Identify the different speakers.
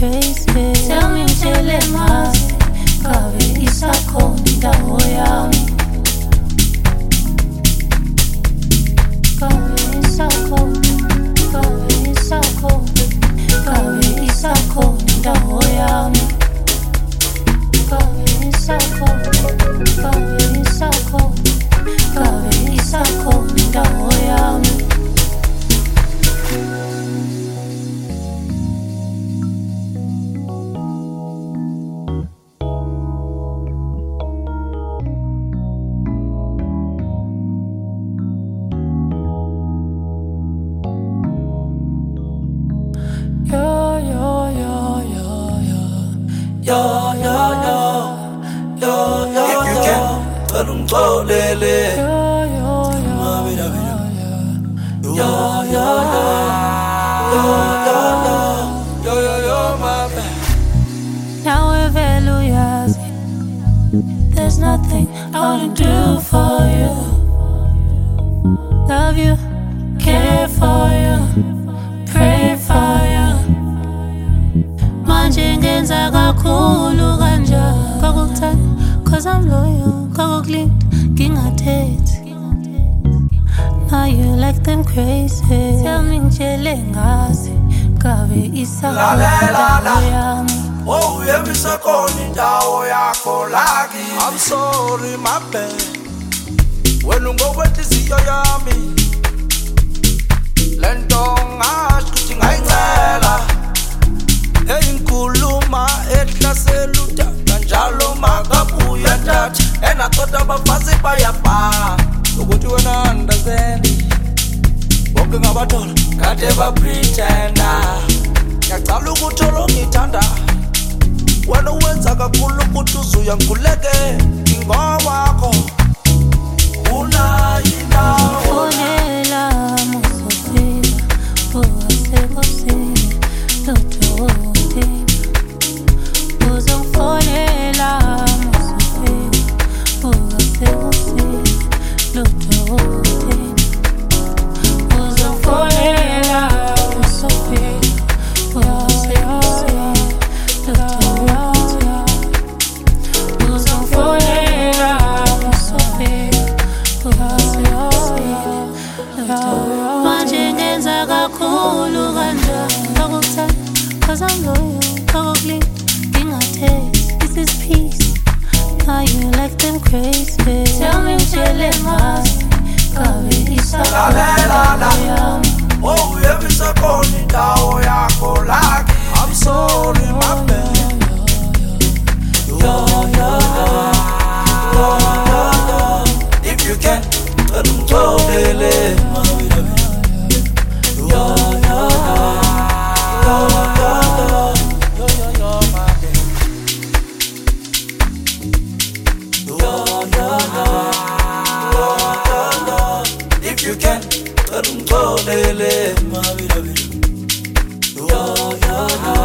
Speaker 1: crazy. Tell me ngijelemazi ngabe isakhona indawo yami. Ngabe isakhona, ngabe isakhona, ngabe isakhona indawo yami. Ngabe isakhona, ngabe isakhona, ngabe isakhona indawo yami.
Speaker 2: If you can, tell them to lele.
Speaker 1: Now we're values. There's nothing I wouldn't do for you. Love you, care for you, pray for you. Manje ngenza kakhulu kanja kokuthanda, cause I'm loyal, kokulinda ngingathethi. Now you like them crazy. Tell me ngitshele ngazi ngabe isakhona yami.
Speaker 2: Oh, yemisakhona indawo yakho laki. I'm sorry my bad. Wena ungokwenhliziyo yami. Lento ngasho ukuthi ngayicela. Hey ngikhuluma ehlasela udaka njalo makabuya ntathi. And I thought abafazi bayabhala ukuthi wena understand. Bonke ngabathola kade ba pretender. Ngiyacala ukuthi olongithanda. Wena wenza kakhulu ukuthi uzuya nguleke ingowakho. Unayo indawo.
Speaker 1: Fonela musofika, uwasekosini, lutodini. Uzongifonela musofika, uwasekosini, lutodini. Uzongifonela musofika, uwasekosini, lutodini. Uzongifonela musofika, manje ngenza kakhulu kanja kokuthanda, cause I'm loyal, kokulinda ngingathethi. This is peace. Now you like them crazy. Tell me ngitshele ngazi ngabe isakhona yami.
Speaker 2: Oh, yemisakhona indawo yakho laki. I'm sorry my bad. If you can, tell them to lele. If you can, tell them to lele.